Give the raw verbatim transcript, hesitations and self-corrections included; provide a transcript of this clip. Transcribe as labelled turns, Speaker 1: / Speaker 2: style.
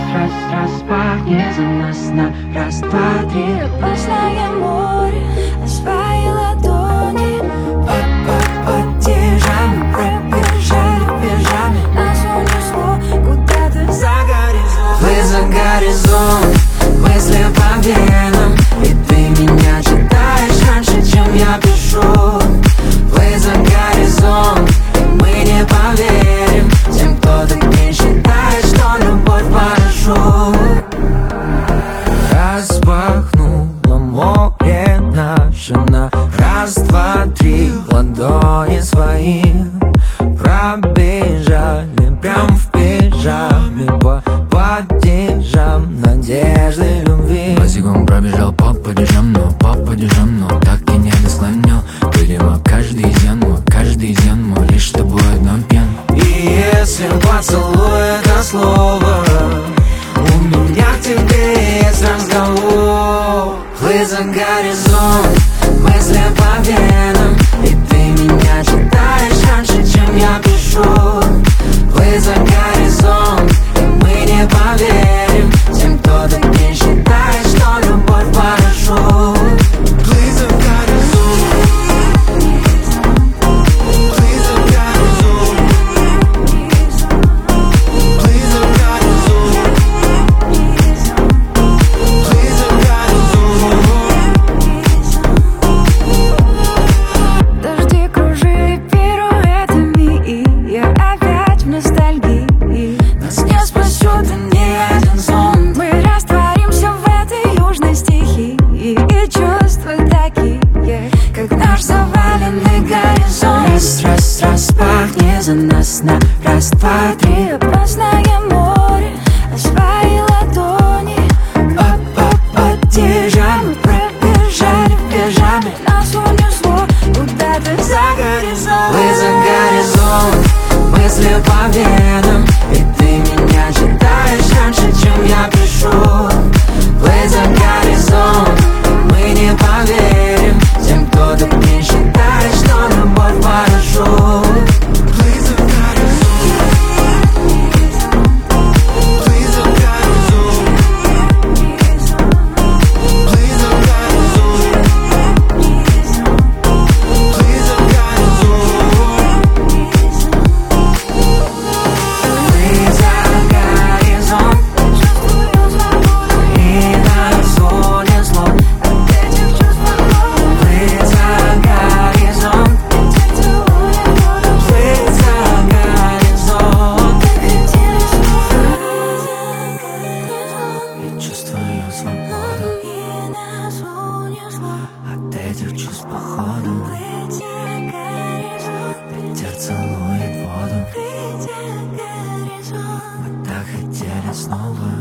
Speaker 1: раз, распахни за нас на раз, два, три.
Speaker 2: Опасное море, на свои ладони.
Speaker 1: Потише мы пробежали в пижаме.
Speaker 2: Нас унесло куда-то
Speaker 1: За горизонт. Вы за горизонт, мысли по венам. И ты меня читаешь раньше, чем я пишу. Вы за горизонт, и мы не поверим тем, кто так не считает, что любовь хорошо. Распахнуло море наше на раз, два, три. Ладони свои пробежали прям в пижаме по падежам надежды любви.
Speaker 3: Босиком пробежал по падежам, но по падежам, но так и не дослонил. Видимо, каждый изъян мой, каждый изъян мой, лишь тобой одно пьян.
Speaker 1: И если поцелуй это слово, у меня к тебе есть разговор. Вы за горизонт, мысли по венам. И ты меня читаешь раньше, чем я пишу. Вы за горизонт, и мы не поверим тем, кто так не считает, что любовь хорошо. Вы за горизонт, вы за горизонт, вы за горизонт, вы за горизонт.
Speaker 2: Дожди кружили пируэтами, и я опять в ностальгии.
Speaker 1: Нас не спасет и ни один сон.
Speaker 2: Мы растворимся в этой южной стихии. И чувства такие, как наш заваленный горизонт.
Speaker 1: Раз, раз, распахни за нас на раз, два, три.
Speaker 2: Опасное море, на свои ладони.
Speaker 1: Потише мы пробежали в пижаме.
Speaker 2: Нас унесло куда-то
Speaker 1: За горизонт. Вы за горизонт, мысли по венам. И ты меня читаешь раньше, чем я пишу. Вы за горизонт, и мы не поверим тем, кто так не считает, что любовь хорошо. Вы за горизонт, вы за горизонт, вы за горизонт, вы за горизонт, вы за горизонт.
Speaker 2: чувствую свободу.
Speaker 1: И нас унесло.
Speaker 2: От этих чувств свободу.
Speaker 1: Вы за горизонт,
Speaker 2: Целую воду.
Speaker 1: вы за горизонт.
Speaker 2: Так хотели снова.
Speaker 1: Я чувствую свободу.
Speaker 2: И нас унесло.
Speaker 1: От этих чувств походу
Speaker 2: Эти горизонт.
Speaker 1: ветер целует воду.
Speaker 2: Эти горизонт.
Speaker 1: Мы так хотели снова.